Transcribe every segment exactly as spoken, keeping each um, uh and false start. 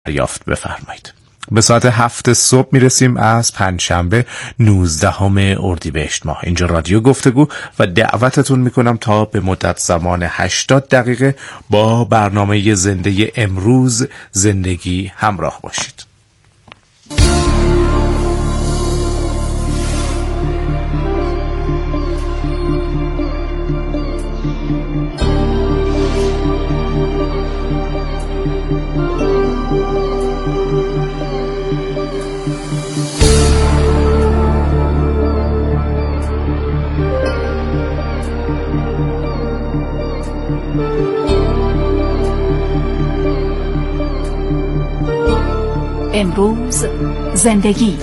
دریافت بفرمایید. به ساعت هفت صبح میرسیم از پنجشنبه نوزدهم اردیبهشت ماه. اینجا رادیو گفتگو و دعوتتون میکنم تا به مدت زمان هشتاد دقیقه با برنامه زنده امروز زندگی همراه باشید. امروز زندگی.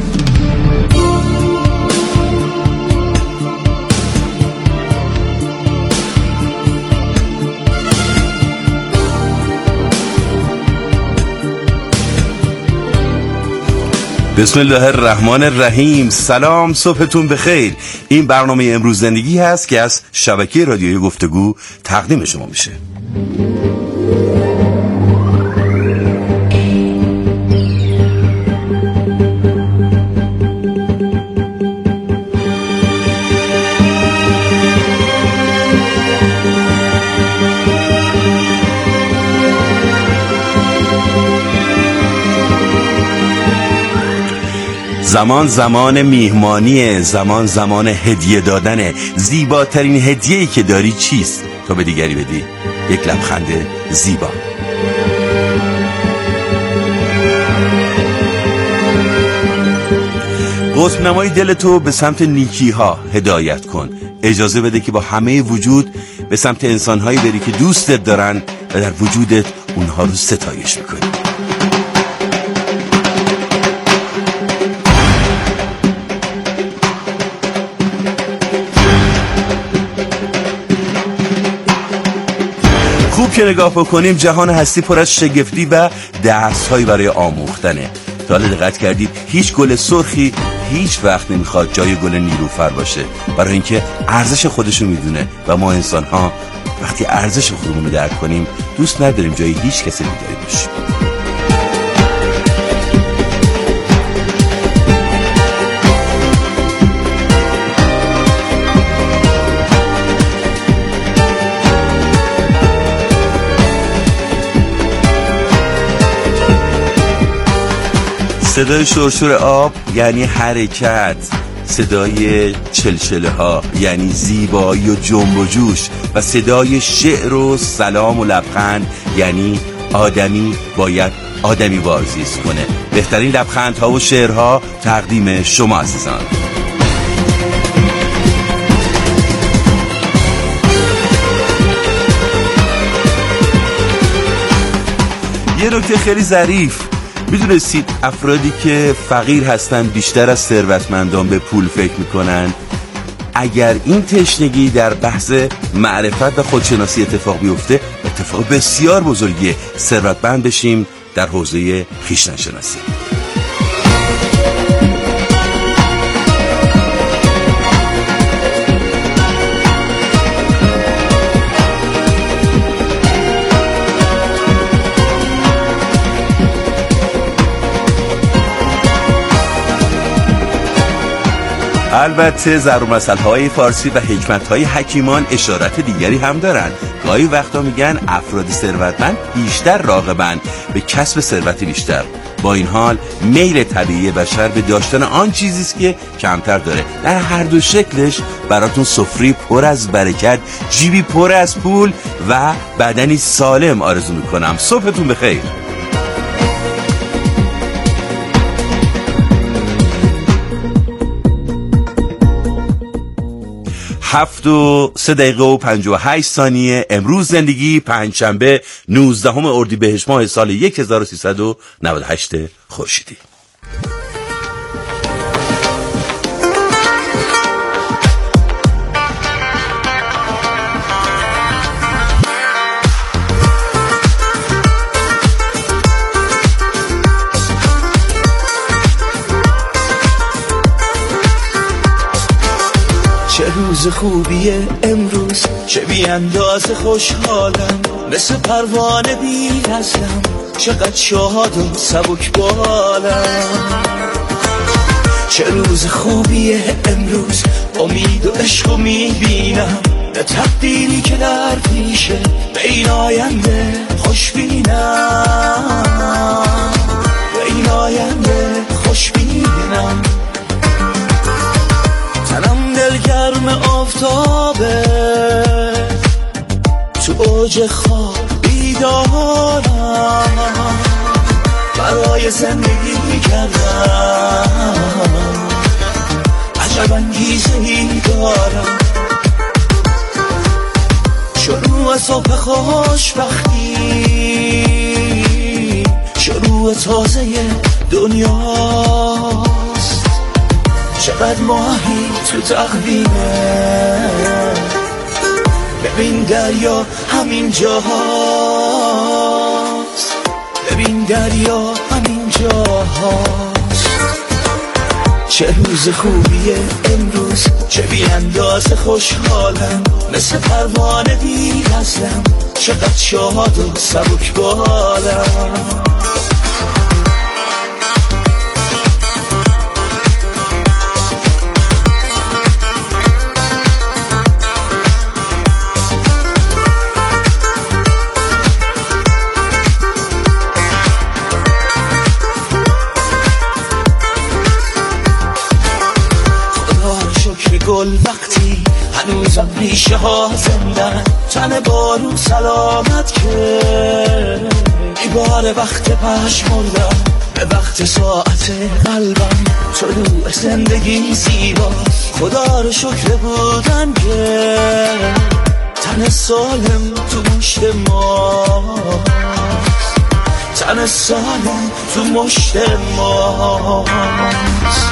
بسم الله الرحمن الرحیم. سلام، صبحتون بخیر. این برنامه امروز زندگی هست که از شبکه رادیوی گفتگو تقدیم شما میشه. زمان زمان میهمانیه، زمان زمان هدیه دادنه. زیباترین هدیه‌ای که داری چیست؟ تو به دیگری بدی یک لبخند زیبا. قطب نمای دلتو به سمت نیکی ها هدایت کن. اجازه بده که با همه وجود به سمت انسان‌هایی بری که دوستت دارن و در وجودت اونها رو ستایش میکنی. خوب که نگاه بکنیم جهان هستی پر از شگفتی و درس‌هایی برای آموختنه. تا حالا دقت کردید هیچ گل سرخی هیچ وقت نمیخواد جای گل نیلوفر باشه، برای اینکه ارزش خودشو میدونه و ما انسان‌ها وقتی ارزش خودمون رو درک کنیم دوست نداریم جای هیچ کسی دیگری باشیم. صدای شرشور آب یعنی حرکت، صدای چلچله ها یعنی زیبایی و جنب و جوش و صدای شعر و سلام و لبخند یعنی آدمی باید آدمی وارزیست کنه. بهترین لبخندها و شعرها تقدیم شما عزیزان. یه نکته خیلی ظریف، میدونستید افرادی که فقیر هستن بیشتر از ثروتمندان به پول فکر میکنن؟ اگر این تشنگی در بحث معرفت و خودشناسی اتفاق بیفته اتفاق بسیار بزرگیه. ثروتمند بشیم در حوزه خویشتن‌شناسی. البته ضرب المثل‌های فارسی و حکمت‌های حکیمان اشارت دیگری هم دارن. گاهی وقتا میگن افراد ثروتمند بیشتر راغبن به کسب ثروت بیشتر. با این حال میل طبیعی بشر به داشتن آن چیزی است که کمتر داره. در هر دو شکلش براتون سفره پر از برکت، جیبی پر از پول و بدنی سالم آرزو میکنم. صبحتون بخیر. هفت و سه دقیقه و پنج و هشت ثانیه. امروز زندگی، پنجشنبه نوزدهم اردیبهشت ماه سال هزار و سیصد و نود و هشت خورشیدی. چه روز خوبیه امروز، چه بی اندازه خوشحالم، مثل پروانه بی نزلم چقدر شاد و سبک بالم. چه روز خوبیه امروز، امید و عشق رو میبینم، به تقدیری که در پیشه، به این آینده خوش بینم، به این آینده خوش بینم. تنم دلگرم آفتابه، تو اوج خواب بیدارم، برای زندگی کردم عجب انگیزه‌ای دارم. شروع صبح خوشبختی، شروع تازه دنیاست، چقدر ماهی تو تقویمه، ببین دریا همین جاهاست، ببین دریا همین جاهاست. چه روز خوبیه امروز، چه بی اندازه خوشحالم، مثل پروانه دیر هستم، چقدر شاد و سبک بالم. گل وقتی هنوزم ریشه ها زندن، تن بارون سلامت که ایبار وقت پشمردم، به وقت ساعت قلبم طلوع زندگی زیباست. خدا رو شکر بودن که تن سالم تو مشت ماست، تن سالم تو مشت ماست.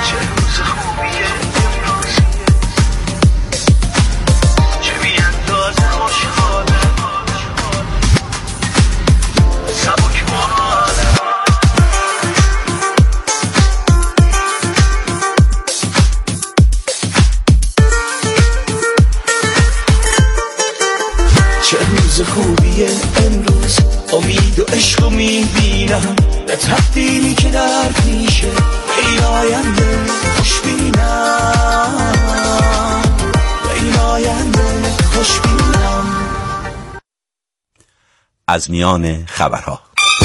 خوبیه امروز، امید و عشق رو میبینم، به تقدیری که در پیشه، این آینده خوش بینم، این آینده خوش بینم. از میان خبرها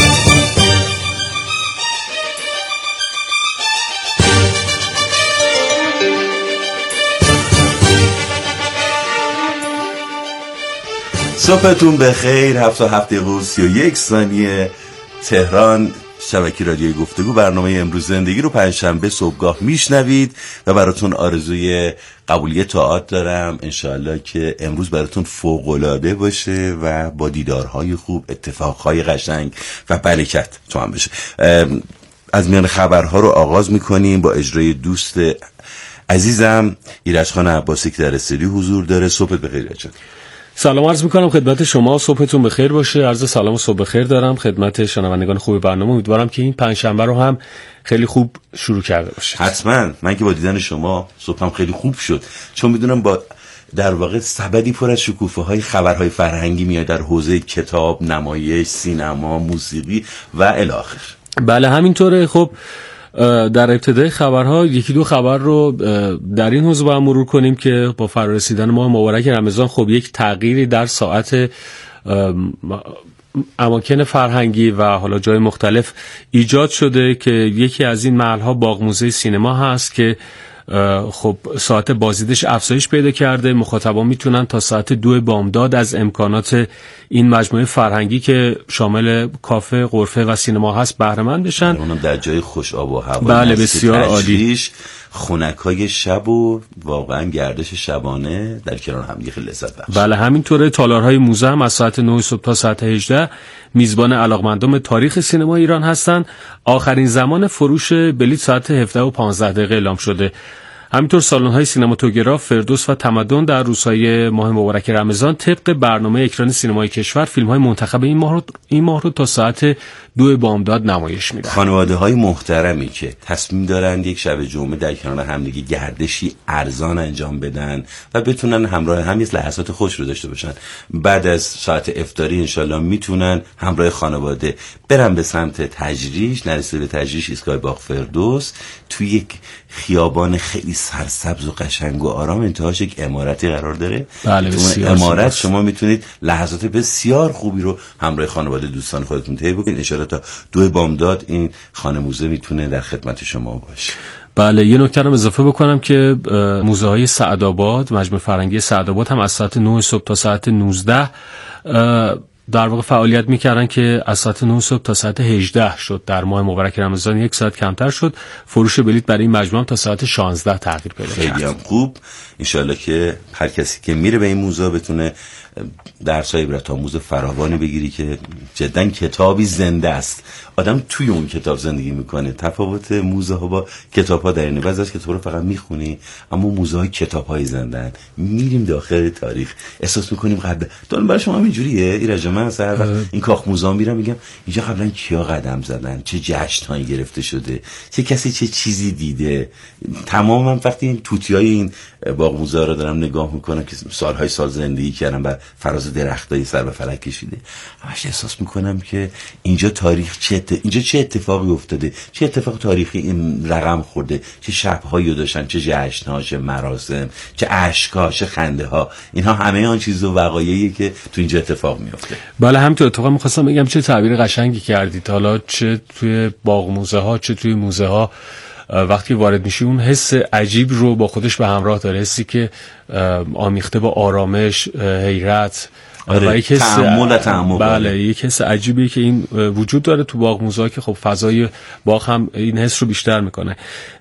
صبحتون بخیر. هفت و هفت دقیقه سی و یک ثانیه تهران. شبکه رادیوی گفتگو برنامه امروز زندگی رو پنجشنبه صبحگاه میشنوید و براتون آرزوی قبولی طاعات دارم. انشاءالله که امروز براتون فوق‌العاده باشه و با دیدارهای خوب، اتفاقهای قشنگ و برکت تو هم بشه. از میان خبرها رو آغاز میکنیم با اجرای دوست عزیزم ایرج خان عباسی که در استودیو حضور داره. صبحت بخیر ایرج. سلام عرض میکنم خدمت شما، صبحتون بخیر باشه. عرض سلام و صبح بخیر دارم خدمت شنوندگان خوب برنامه. امیدوارم که این پنجشنبه رو هم خیلی خوب شروع کرده باشه. حتما. من که با دیدن شما صبحم خیلی خوب شد، چون میدونم با در واقع سبدی پر از شکوفه های خبرهای فرهنگی میاد در حوزه کتاب، نمایش، سینما، موسیقی و الی آخر. بله همینطوره. خب در ابتدای خبرها یکی دو خبر رو در این حوزه با هم مرور کنیم که با فرارسیدن ماه مبارک رمضان خب یک تغییری در ساعت اماکن فرهنگی و حالا جای مختلف ایجاد شده که یکی از این محل‌ها باغ موزه سینما هست که خب ساعت بازدیدش افزایش پیدا کرده. مخاطبان میتونن تا ساعت دو بامداد از امکانات این مجموعه فرهنگی که شامل کافه، غرفه و سینما هست بهره مند بشن. اونم در جای خوش آب و هوا. بله بسیار عالی. خنکای شب و واقعا گردش شبانه در کنار هم خیلی لذت بخش. بله همینطوره. تالارهای موزه هم از ساعت نه صبح تا ساعت هجده میزبان علاقمندان تاریخ سینما ایران هستند. آخرین زمان فروش بلیط ساعت هفده و پانزده دقیقه اعلام شده. همینطور سالن‌های سینماتوگراف فردوس و تمدن در روزهای ماه مبارک رمضان طبق برنامه اکران سینمای کشور فیلم‌های منتخب این ماه رو این ماه رو تا ساعت دو بامداد نمایش میدن. خانواده‌های محترمی که تصمیم دارن یک شب جمعه در کنار همدیگه گردشی ارزان انجام بدن و بتونن همراه هم یه لحظات خوش رو داشته باشن، بعد از ساعت افطاری انشالله میتونن همراه خانواده برن به سمت تجریش، نرسه به تجریش ایستگاه باغ فردوس، توی یک خیابان خیلی سرسبز و قشنگ و آرام، انتهاش یک عمارتی قرار داره. بله، تو عمارت شما میتونید لحظات بسیار خوبی رو همراه خانواده دوستان خودتون طی بکنید. ان شاءالله تا دو بامداد این خانه موزه میتونه در خدمت شما باشه. بله، یه نکته رو اضافه بکنم که موزه های سعدآباد، مجمع فرهنگی سعدآباد هم از ساعت نه صبح تا ساعت نوزده در واقع فعالیت میکردن که از ساعت نه صبح تا ساعت هجده شد. در ماه مبارک رمضان یک ساعت کمتر شد. فروش بلیط برای این مجموعه تا ساعت شانزده تغییر پیدا کرد. خیلی هم خوب. انشالله که هر کسی که میره به این موزه بتونه درسای عبرت آموز فراوانی بگیری که جدا کتابی زنده است. آدم توی اون کتاب زندگی میکنه. تفاوت موزه ها با کتاب ها در اینه، بعضی از کتاب رو فقط میخونی، اما موزه های کتاب های زندن. میریم داخل تاریخ، احساس میکنیم قبل تو برای شما اینجوریه ایرج؟ من هر وقت این کاخ موزه میرم میگم اینجا قبلا کیا قدم زدن، چه جشنایی گرفته شده، چه کسی چه چیزی دیده. تمامم وقتی این توتیای این باغ موزه رو دارم نگاه میکنم که سالهای سال زندگی کردم بر فراز درختای سر به فلک کشیده، همش احساس میکنم که اینجا تاریخ چه ات... اینجا چه اتفاقی افتاده، چه اتفاق تاریخی این رقم خورده، چه شب‌هایی داشتن، چه جشن‌ها، چه مراسم، چه اشک‌ها، چه خنده‌ها. اینها همه آن چیز و وقایعی که تو اینجا اتفاق میفته. بله، همینطور. اتفاقا می‌خواستم بگم چه تعبیر قشنگی کردید. حالا چه توی باغ موزه ها چه توی موزه ها وقتی وارد میشی اون حس عجیب رو با خودش به همراه داره، حسی که آمیخته با آرامش، حیرت و یک حس تأمل تأمل. بله، یک حس عجیبی که این وجود داره تو باغ موزه که خب فضای باغ هم این حس رو بیشتر میکنه.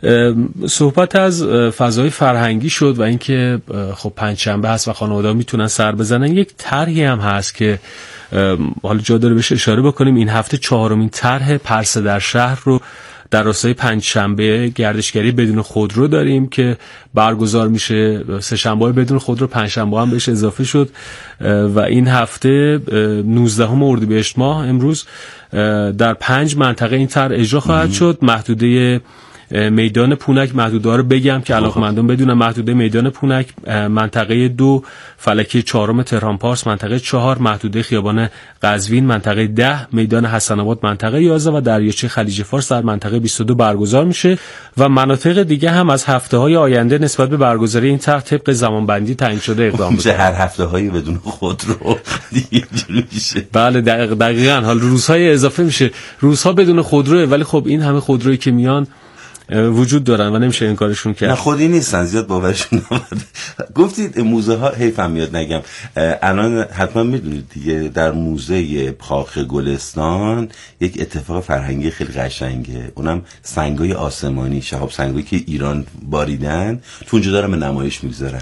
صحبت از فضای فرهنگی شد و اینکه خب پنجشنبه هست و خانواده‌ها میتونن سر بزنن. یک طرحی هم هست که حالا جا داره بهش اشاره بکنیم. این هفته چهارمین طرح پرسه در شهر رو در راستای پنجشنبه گردشگری بدون خودرو داریم که برگزار میشه. سه شنبه بدون خودرو، پنجشنبه هم بهش اضافه شد و این هفته نوزدهم اردیبهشت ماه امروز در پنج منطقه این طرح اجرا خواهد شد. محدوده میدان پونک، محدوده ها رو بگم که علاقه‌مندان بدونن. محدوده میدان پونک، منطقه دو فلکی چهارم تهران پارس، منطقه چهار محدوده خیابان قزوین، منطقه ده میدان حسن آباد، منطقه یازده و دریاچه خلیج فارس در منطقه بیست و دو برگزار میشه و مناطق دیگه هم از هفته‌های آینده نسبت به برگزاری این طرح طبق زمانبندی تعیین شده اقدام می‌کنه. هر هفته‌هایی بدون خودرو دیگه میشه. بله دقیقاً. حال روزهای اضافه میشه، روزها بدون خودروه، ولی خب این همه خودرویی که میان وجود دارن و نمیشه این کارشون کرد. نه خودی نیستن، زیاد باورشون نمیاد. گفتید موزه ها، حیفم میاد نگم، الان حتما میدونید دیگه در موزه کاخ گلستان یک اتفاق فرهنگی خیلی قشنگه، اونم سنگای آسمانی، شهاب سنگایی که ایران باریدن تو اونجا دارن به نمایش میگذارن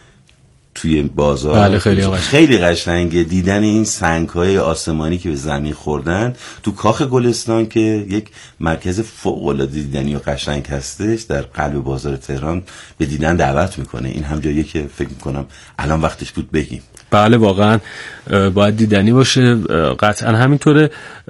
توی بازار. بله خیلی قشنگ. خیلی قشنگه دیدن این سنگ‌های آسمانی که به زمین خوردن تو کاخ گلستان که یک مرکز فوق‌العاده دیدنی و قشنگ هستش در قلب بازار تهران، به دیدن دعوت میکنه. این هم جاییه که فکر میکنم الان وقتش بود بگیم. بله واقعا باید دیدنی باشه، قطعا همینطوره.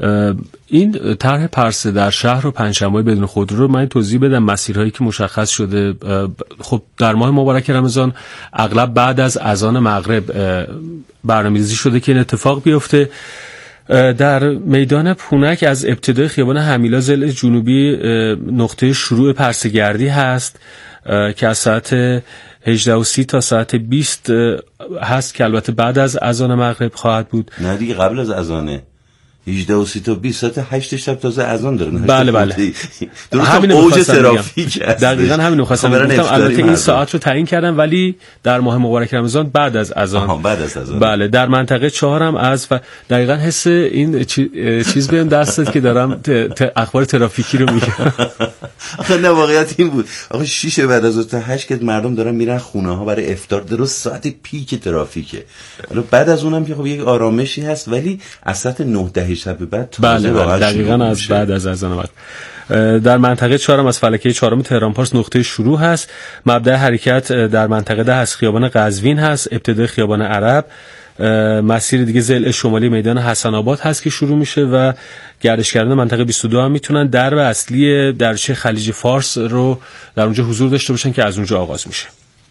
این طرح پرسه در شهر و پنجشنبه بدون خودرو رو من توضیح بدم. مسیرهایی که مشخص شده، خب در ماه مبارک رمضان اغلب بعد از اذان مغرب برنامه‌ریزی شده که این اتفاق بیفته. در میدان پونک از ابتدای خیابان همیلا ضلع جنوبی نقطه شروع پرسه گردی هست که از ساعت هجده و سی تا ساعت بیست هست که البته بعد از اذان مغرب خواهد بود. نه دیگه قبل از اذانه. هجده و سی تا بیست ساعت هشت شب تازه اذان داره. بله بله. همین اوج ترافیک است. دقیقاً همین رو خواستم بگم. البته این ساعت رو تعیین کردم ولی در ماه مبارک رمضان بعد از اذان. بعد از اذان. بله در منطقه چهار هم از و دقیقاً حس این چیز بهم دستت که دارم اخبار ترافیکی رو میگم. آخه نه واقعیت این بود. آخه شش بعد از تا هشت که مردم دارن میرن خونه ها برای افطار، درست ساعت پیک ترافیکه. حالا بعد از اونم که خب یک آرامشی هست ولی از ساعت نه شب بعد بله بله دقیقاً از بعد از اذان وقت. در منطقه چهارم از فلکه چهارم تهران پارس نقطه شروع هست. مبدأ حرکت در منطقه ده از خیابان قزوین هست، ابتدای خیابان عرب، مسیر دیگه ضلع شمالی میدان حسن آباد هست که شروع میشه و گردشگران منطقه بیست و دو هم میتونن درب اصلی دریاچه خلیج فارس رو در اونجا حضور داشته باشن که از اونجا آغاز میشه.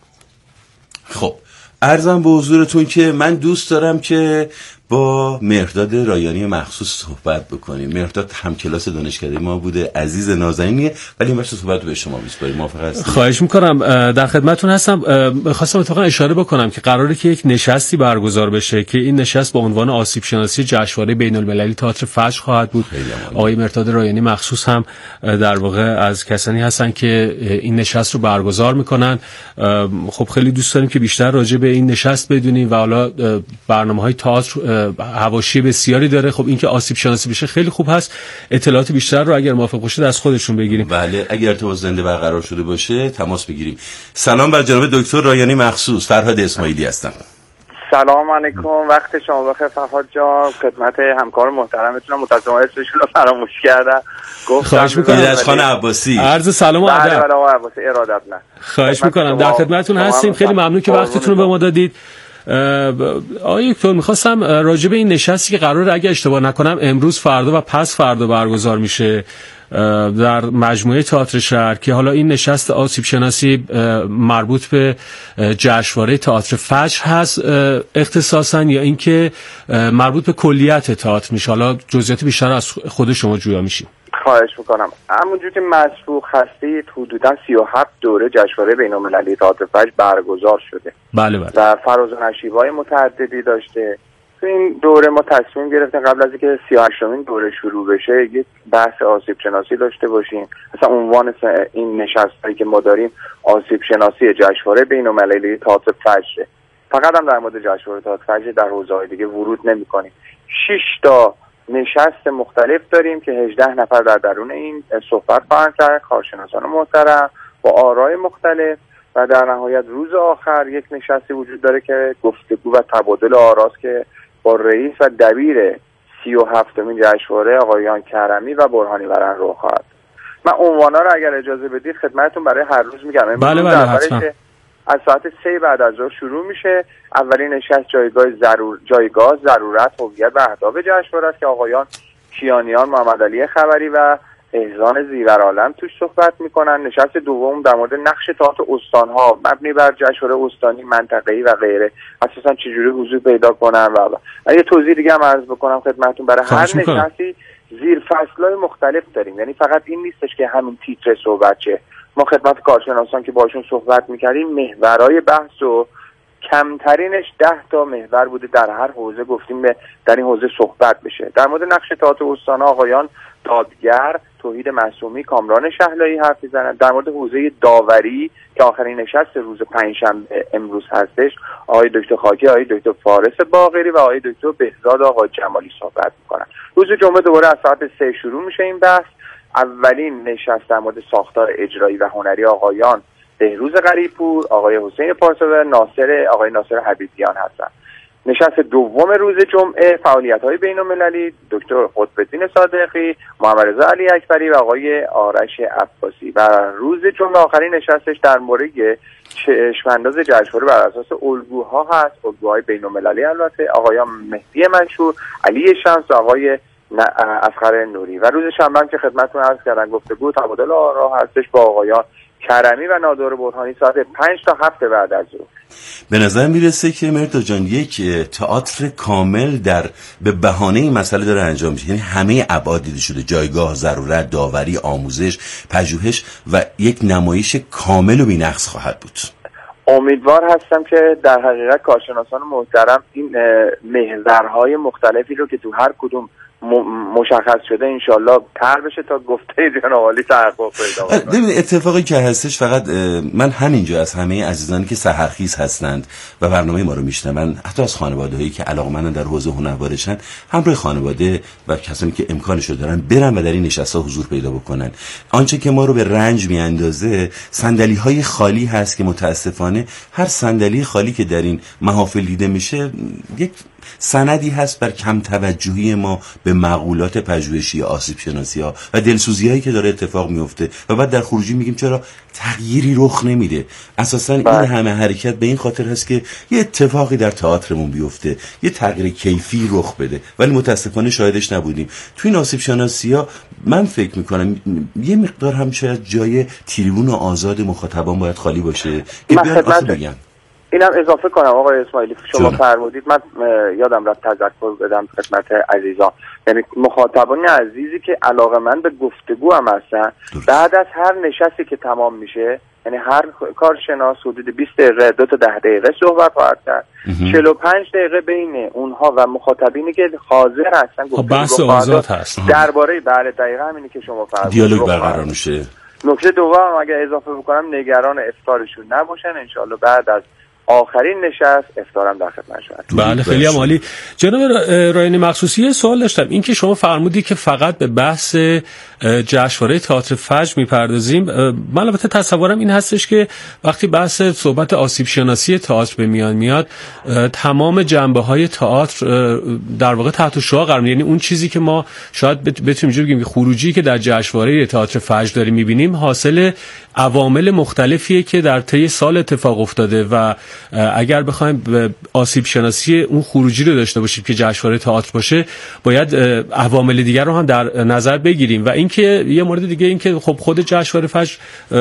خب عرضم به حضورتون که من دوست دارم که با مهرداد رایانی مخصوص صحبت بکنیم. مهرداد همکلاس دانشکده ما بوده، عزیز نازنینیه، ولی این بخش صحبت رو به شما میسپاریم. موافق هستید؟ خواهش میکنم. در خدمتتون هستم. خواستم اتفاقا اشاره بکنم که قراره که یک نشستی برگزار بشه که این نشست با عنوان آسیب شناسی جشنواره بین المللی تئاتر فجر خواهد بود. آقای مهرداد رایانی مخصوص هم در واقع از کسانی هستن که این نشست رو برگزار میکنن. خب خیلی دوست داریم که بیشتر راجع به این نشست بدونیم و حالا برنامه‌های تئاتر حواشی بسیاری داره. خب این که آسیب شناسی بشه خیلی خوب هست. اطلاعات بیشتر رو اگر موافق باشید از خودشون بگیریم. بله اگر ارتباط زنده برقرار شده باشه تماس بگیریم. سلام بر جناب دکتر رایانی مخصوص. فرهاد اسماعیلی هستم. سلام علیکم، وقت شما بخیر فرهاد جان. خدمت همکار محترمتون متأسفانه اسمشون رو فراموش کردم. خواهش می‌کنم. ایرجخان عباسی. عرض سلام و ادب. بله آقای عباسی ارادت نه. خواهش می‌کنم. در خدمتتون هستیم. خیلی ممنون که وقتتون رو به ما دادید. آقای دکتر میخواستم راجع به این نشستی که قراره اگه اشتباه نکنم امروز فردا و پس فردا برگزار میشه در مجموعه تئاتر شهر که حالا این نشست آسیب شناسی مربوط به جشنواره تئاتر فجر هست اختصاصا یا اینکه مربوط به کلیت تئاتر میشه؟ حالا جزئیات بیشتر از خود شما جویا میشیم. خواهش میکنم. همونجور که مسبوق هستید حدودا سی و هفت دوره جشنواره بین‌المللی تئاتر فجر برگزار شده. بله بله. و فراز و نشیب‌های متعددی داشته. تو این دوره ما تصمیم گرفتیم قبل از اینکه سی و هشتمین دوره شروع بشه یک بحث آسیب شناسی داشته باشیم. مثلا عنوان این نشستی که ما داریم آسیب شناسی جشنواره بین‌المللی تئاتر فجر. فقط هم در مورد جشنواره تئاتر فجر در حوزه‌های دیگه ورود نمی‌کنیم. شش تا نشست مختلف داریم که هجده نفر در درون این صحبت خواهند کرد، کارشناسان محترم با آرای مختلف و در نهایت روز آخر یک نشستی وجود داره که گفتگو و تبادل آراست که با رئیس و دبیر سی و هفتمین جشنواره آقایان کرمی و برهانی ورن رو خواهد. من عنوانا رو اگر اجازه بدید خدمتتون برای هر روز میگم. بله بله حتما. از ساعت سه بعد از ظهر شروع میشه. اولین نشست جایگاه ضرور جایگاه ضرورت هویت و اهداف جشنواره است که آقایان کیانیان محمد علی خبری و احسان زیورعالم توش صحبت میکنن. نشست دوم در مورد نقش تئاتر استانها مبنی بر جشنواره استانی منطقه‌ای و غیره اساسا چجوری حضور پیدا کنن و و یه توضیح دیگه هم عرض بکنم خدمتتون. برای هر نشستی زیر فصل‌های مختلف داریم، یعنی فقط این نیستش که همین تیتر صحبت چه. ما خدمت کارشناسان که باشون صحبت میکردیم محورهای بحث و کمترینش ده تا محور بوده در هر حوزه گفتیم در این حوزه صحبت بشه. در مورد نقش تئاتر استان‌ها آقایان دادگر توحید معصومی کامران شهلایی حرف میزنن. در مورد حوزه داوری که آخرین نشست روز پنجشنبه امروز هستش آقای دکتر خاکی، آقای دکتر فارس باقری و آقای دکتر بهزاد آقا جمالی صحبت میکنن. روز جمعه دوباره از ساعت سه شروع میشه این بحث. اولین نشست در مورد ساختار اجرایی و هنری آقایان بهروز غریب‌پور، آقای حسین پارساوی، ناصر آقای ناصر حبیبیان هستن. نشست دوم روز جمعه فعالیت‌های بین‌المللی دکتر قطب‌الدین صادقی، محمد رضا علی اکبری و آقای آرش عباسی و روز جمعه آخرین نشستش در مورد چشم‌انداز جشنواره بر اساس الگوها هست، الگوهای بین‌المللی البته، آقایان مهدی منشور، علی شمس و آقای اصغر نوری و روز شنبه هم که خدمتتون عرض کردم گفتگو تبادل آرا هستش با آقایان کرمی و نادر برهانی ساعت پنج تا هفت بعد از ظهر. به نظر میرسه که مهرداد جان یک تئاتر کامل در به بهانه این مسئله داره انجام میشه، یعنی همه ابعاد دیده شده، جایگاه، ضرورت، داوری، آموزش، پژوهش و یک نمایش کامل و بی‌نقص خواهد بود. امیدوار هستم که در حقیقت کارشناسان محترم این محورهای مختلفی رو که تو هر کدوم مشخص شده انشالله تر بشه تا گفته جناب عالی تحقق پیدا کنه. ببین اتفاقی که هستش فقط من همینجا از همه عزیزانی که سحرخیز هستند و برنامه ما رو میشنون، حتی از خانواده‌هایی که علاقه‌مندن در حوزه هنربارشن، همراه خانواده و کسانی که امکانش رو دارن برن و در این نشست‌ها حضور پیدا بکنن. آنچه که ما رو به رنج میاندازه صندلی‌های خالی هست که متاسفانه هر صندلی خالی که در این محافل دیده میشه یک سندی هست بر کم توجهی ما به مقولات پژوهشی آسیب شناسی ها و دلسوزی هایی که داره اتفاق میفته و بعد در خروجی میگیم چرا تغییری رخ نمیده. اساسا این همه حرکت به این خاطر هست که یه اتفاقی در تئاترمون بیفته، یه تغییر کیفی رخ بده، ولی متاسفانه شاهدش نبودیم. توی این آسیب شناسی ها من فکر میکنم یه مقدار هم شاید جای تریبون آزاد مخاطبان باید خالی باشه که بیان آسیب بگن. اینم اضافه کنم آقای اسماعیلی، شما فرمودید، من یادم رفت تذکر بدم خدمت عزیزان، یعنی مخاطبان عزیزی که علاقه‌مند به گفتگو هم هستن، بعد از هر نشستی که تمام میشه، یعنی هر کارشناس حدود بیست دقیقه دو تا ده دقیقه صحبت خواهد کرد، چهل و پنج دقیقه بین اونها و مخاطبینی که حاضر هستن گفتگو بحث آزاد هست درباره بله دقیقاً همینی که شما فرمودید دیالوگ برقرار میشه. نکته دوم اگه اضافه بکنم، نگران افطارشون نباشن، انشالله بعد از آخرین نشست افطارم در خدمت شما. بله خیلی عالی. جناب رایانی مخصوصی سوال داشتم، این که شما فرمودی که فقط به بحث جشنواره تئاتر فجر میپردازیم، من البته تصورم این هستش که وقتی بحث صحبت آسیب شناسی تئاتر به میان میاد، تمام جنبه‌های تئاتر در واقع تحت شعاع قرار میگیره. یعنی اون چیزی که ما شاید بتونیم اینجوری بگیم خروجی که در جشنواره تئاتر فجر داریم میبینیم حاصل عوامل مختلفیه که در طی سال اتفاق افتاده و اگر بخوایم آسیب شناسی اون خروجی رو داشته باشیم که جشنواره تئاتر باشه، باید عوامل دیگر رو هم در نظر بگیریم. و اینکه یه مورد دیگه این که خب خود جشنواره فجر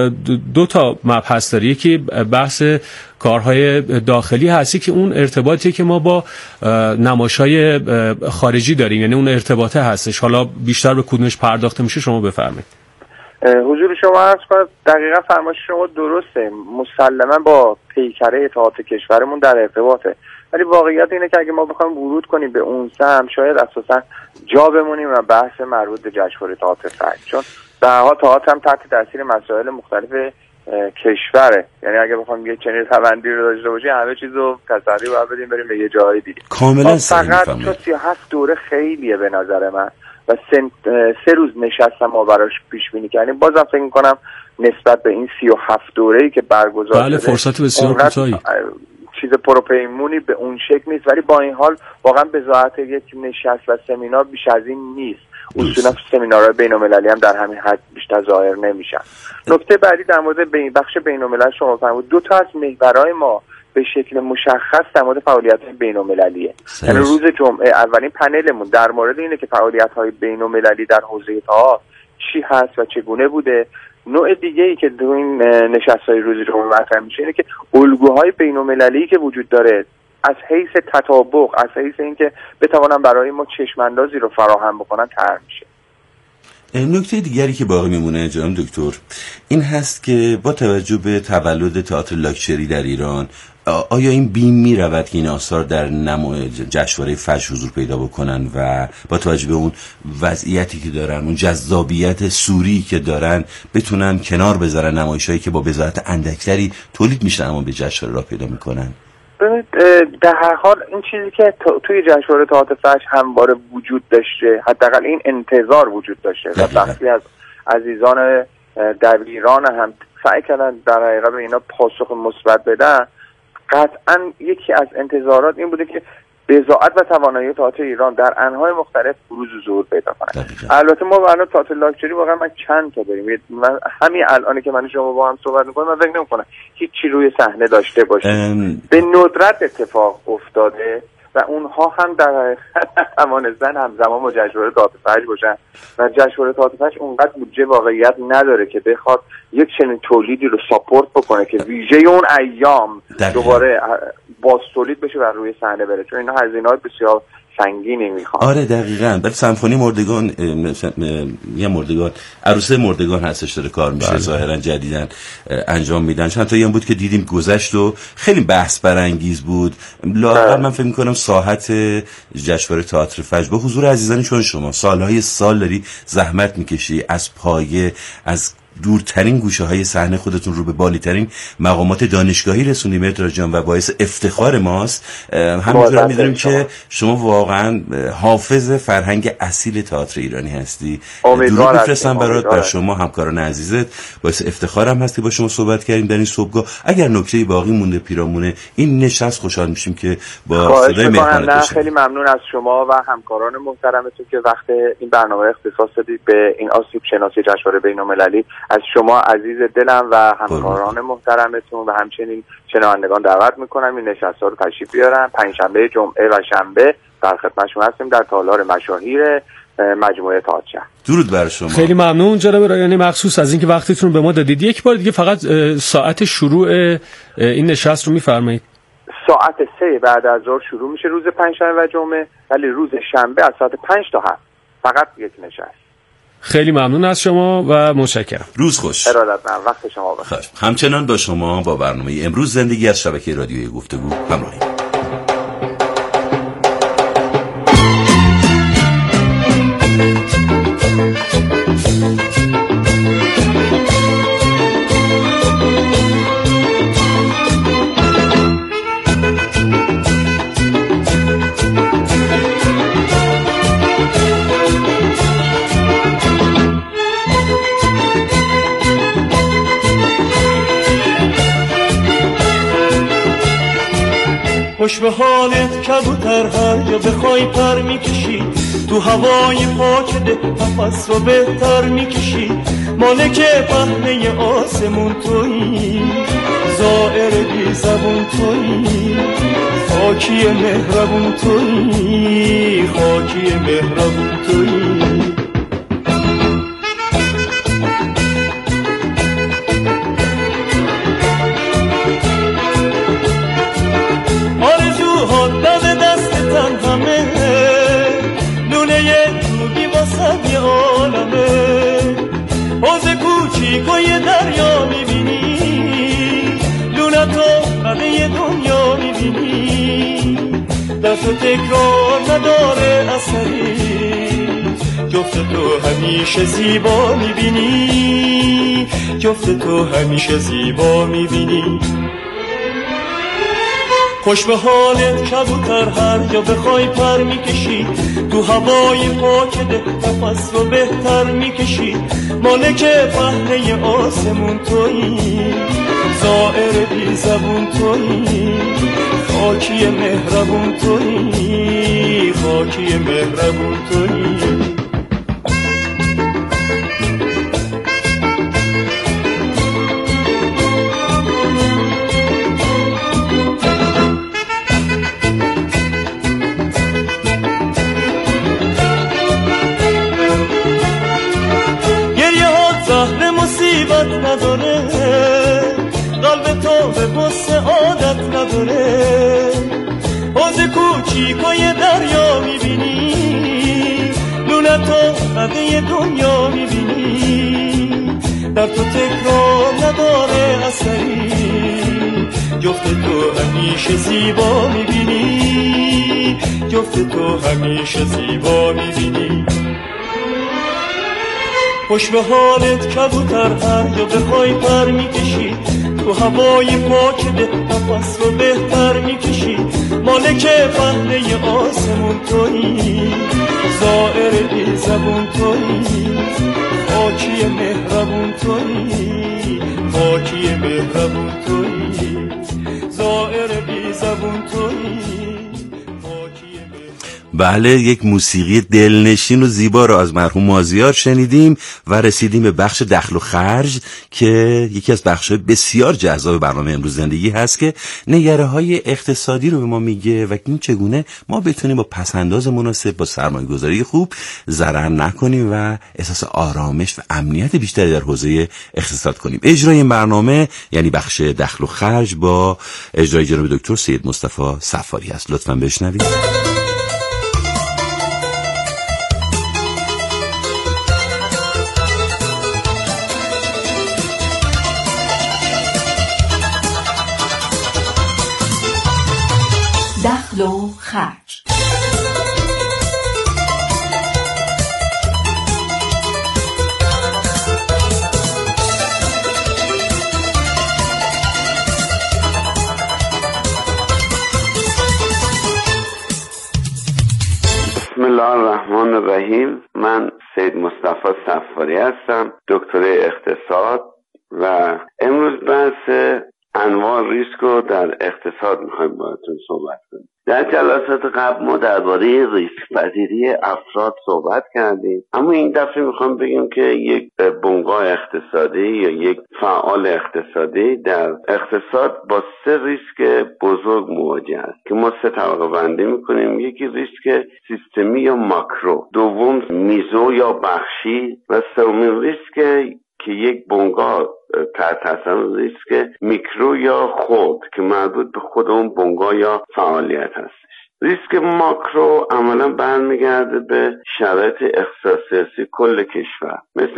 دو تا مبحث داره، یکی بحث کارهای داخلی هستی که اون ارتباطی که ما با نمایش‌های خارجی داریم، یعنی اون ارتباطه هستش. حالا بیشتر به کدومش پرداخته میشه شما بفرمایید. حضور شما عرض کنم، دقیقا فرمایش شما درسته، مسلما با پیکره تئاتر کشورمون در ارتباطه، ولی واقعیت اینه که اگه ما بخوایم ورود کنیم به اون سهم، شاید اساسا جا بمونیم و بحث مربوط به جشنواره تئاتر فجر، چون در حال تئاتر هم تحت تاثیر مسائل مختلف کشوره، یعنی اگه بخوایم یه چنین توندی رو داشته باشیم همه چیزو تسری باید بدیم بریم به یه جای دیگه. کاملا فقط چون سی و هفت دوره خیلیه به نظر من و سه, سه روز نشستم ما براش پیش بینی کردیم، بازم فکر می‌کنم نسبت به این سی و هفت دوره‌ای که برگزار شده بله فرصت بسیار کوتاهی، چیز پروپیمونی به اون شکل نیست، ولی با این حال واقعا به ذات یک نشست و سمینار بیش از این نیست. اصولا سمینارهای بین‌المللی هم در همین حد بیشتر ظاهر نمیشن. نکته بعدی در مورد بین بخش بین‌الملل شما فرمودید، دو تا از محورهای ما به شکل مشخص در مورد فعالیت‌های بین‌المللیه. یعنی روز جمعه اولین پنلمون در مورد اینه که فعالیت‌های بین‌المللی در حوزه تئاتر چی هست و چگونه بوده. نوع دیگه‌ای که تو این نشست‌های روز جمعه مطرح میشه اینه که الگوهای بین‌المللی که وجود داره از حیث تطابق، از حیث اینکه بتوانن برای ما چشم‌اندازی رو فراهم بکنن طرح میشه. نکته دیگری که باقی میمونه جناب دکتر این هست که با توجه به تولد تئاتر لاکچری در ایران، آیا این بیم می رود که این آثار در نمای جشنواره فجر حضور پیدا بکنن و با توجه به اون وضعیتی که دارن، اون جذابیت سوری که دارن، بتونن کنار بذارن نمایشایی که با بضاعت اندکتری تولید میشن اما به جشنواره راه پیدا میکنن؟ در هر حال این چیزی که توی جشنواره تئاتر فجر همواره وجود داشته، حداقل این انتظار وجود داشته و بخشی از عزیزان دبیران هم سعی کردن در حقیقت به اینا پاسخ مثبت بدن، قطعا یکی از انتظارات این بوده که بضاعت و توانایی تئاتر ایران در انواع مختلف بروز و ظهور پیدا کنه. البته ما برای تئاتر لاکچری واقعا من چند تا داریم، من همین الان که من شما با هم صحبت می‌کنم من فکر نمی‌کنم هیچی روی صحنه داشته باشه. ام... به ندرت اتفاق افتاده و اونها هم در حقیقت توانستن همزمان با جشنواره تئاتر فجر باشن و جشنواره تئاتر فجر اونقدر بودجه واقعیت نداره که بخواد یک چنین تولیدی رو ساپورت بکنه که ویژه اون ایام دوباره باز تولید بشه و روی صحنه بره، چون اینا هزینه‌های بسیار سنگینی میخوان. آره دقیقاً. بعد سمفونی مردگان یه مردگان عروسه مردگان هستش داره کار میشه، ظاهرا جدیداً انجام میدن. چند تا هم بود که دیدیم گذشت و خیلی بحث برانگیز بود. لااقل من فکر میکنم ساحت جشنواره تئاتر فجر با حضور عزیزانی چون شما سالهای سال داری زحمت میکشی، از پایه، از دورترین گوشه های صحنه خودتون رو به بالیترین مقامات دانشگاهی رسوندیم مهرداد جان و باعث افتخار ماست. همینطور می‌دونیم که شما واقعا حافظ فرهنگ اصیل تئاتر ایرانی هستی. درود می‌فرستم برات، بر شما همکاران عزیزت. باعث افتخارم هستی با شما صحبت کردیم در این صبحگاه. اگر نکته باقی مونده پیرامونه این نشست خوشحال میشیم که با صدای مهمان خیلی ممنون از شما و همکاران محترمتون که وقت این برنامه اختصاص دادید به این آسیب شناسی جشنواره بین‌المللی. از شما عزیز دلم و همکاران محترمتون و همچنین شنوندگان دعوت میکنم این نشست‌ها رو تشریف بیارن. پنجشنبه، جمعه و شنبه در خدمت شما هستیم در تالار مشاهیر مجموعه تئاتر شهر. درود بر شما. خیلی ممنون جناب رایانی مخصوص از اینکه وقتتون رو به ما دادید. یک بار دیگه فقط ساعت شروع این نشست رو میفرمایید. ساعت سه بعد از ظهر شروع میشه روز پنجشنبه و جمعه، ولی روز شنبه از ساعت پنج تا هفت فقط یک نشست. خیلی ممنون از شما و متشکرم. روز خوش. ارادتمند. وقت شما بخیر. همچنان با شما با برنامه امروز زندگی از شبکه رادیویی گفتگو همراهیم. خوش به حالت کبوتر هر جا بخوای پر میکشی، تو هوای پاک ده نفس رو بهتر میکشی. مالک پهنه آسمون تویی، زائر بی زبون تویی، خاکی مهربون تویی، خاکی مهربون تویی. کوچیکای دریا میبینی، لونتو بقیه دنیا میبینی. دست تکرار نداره اثری، جفت تو همیشه زیبا میبینی، جفت تو همیشه زیبا میبینی. خوش به حالت کبوتر هر جا بخوای پر میکشی، تو هوای پاک ده نفس رو بهتر میکشی. مالک پهنه آسمون تویی، زائر بی زبون تویی، خاکی مهربون تویی، خاکی مهربون تویی. نداره قلب تو به بسه عادت نداره. حوض کوچیکای دریا میبینی، لونتو بقیه دنیا میبینی. در تو تکرار نداره اثری، جفت تو همیشه زیبا میبینی، جفت تو همیشه زیبا میبینی. خوش به حالت کبوتر هر جا بخوای پر میکشی، تو هوای پاک ده نفس رو بهتر میکشی. مالک پهنه آسمون تویی، زائر بی زبون تویی، خاکی مهربون تویی، خاکی مهربون تویی، زائر بی زبون تویی. بله، یک موسیقی دلنشین و زیبا را از مرحوم مازیار شنیدیم و رسیدیم به بخش دخل و خرج که یکی از بخش‌های بسیار جذاب برنامه امروز زندگی هست که نگره‌های اقتصادی رو به ما میگه و این چگونه ما بتونیم با پس‌انداز مناسب با سرمایه‌گذاری خوب ضرر نکنیم و احساس آرامش و امنیت بیشتری در حوزه اقتصاد کنیم. اجرای این برنامه یعنی بخش دخل و خرج با اجرای جناب دکتر سید مصطفی صفاری است. لطفاً بشنوید. دخل و خرج. دهیم. من سید مصطفی صفاری هستم، دکتر اقتصاد، و امروز بحث انواع ریسک رو در اقتصاد میخوایم باهاتون صحبت کنیم. در جلسات قبل ما درباره ریسک پذیری افراد صحبت کردیم، اما این دفعه میخوام بگیم که یک بنگاه اقتصادی یا یک فعال اقتصادی در اقتصاد با سه ریسک بزرگ مواجه است که ما سه طبقه بندی میکنیم. یکی ریسک سیستمی یا ماکرو، دوم میزو یا بخشی، و سومین ریسک که یک بنگاه تحت تاثیر ریسک میکرو یا خرد که مربوط به خود اون بنگاه یا فعالیت هستش. ریسک ماکرو عملا برمیگرده به شرایط اقتصاد سیاسی کل کشور، مثل